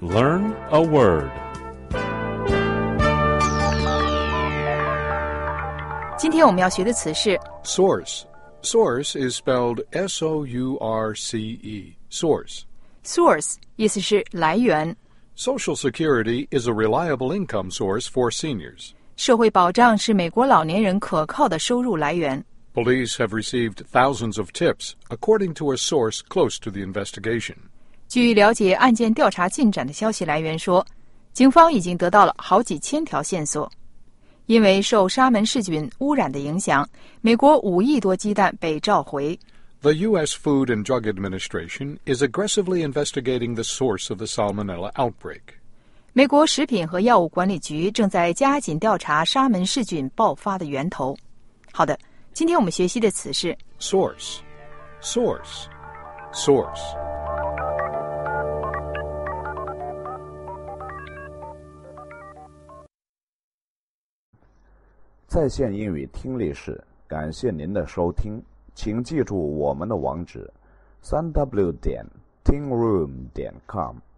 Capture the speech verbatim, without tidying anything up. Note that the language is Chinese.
Learn a word. 今天我们要学的词是 Source. Source is spelled S O U R C E. Source. source， 意思是来源。 Social Security is a reliable income source for seniors. 社会保障是美国老年人可靠的收入来源。 Police have received thousands of tips, according to a source close to the investigation. 据了解案件调查进展的消息来源说，警方已经得到了好几千条线索。因为受沙门氏菌污染的影响，美国五亿多鸡蛋被召回。 The U S Food and Drug Administration is aggressively investigating the source of the Salmonella outbreak. 美国食品和药物管理局正在加紧调查沙门氏菌爆发的源头。好的，今天我们学习的词是 Source. Source. Source. 在线英语听力室，感谢您的收听，请记住我们的网址：三 w 点 tingroom 点 com。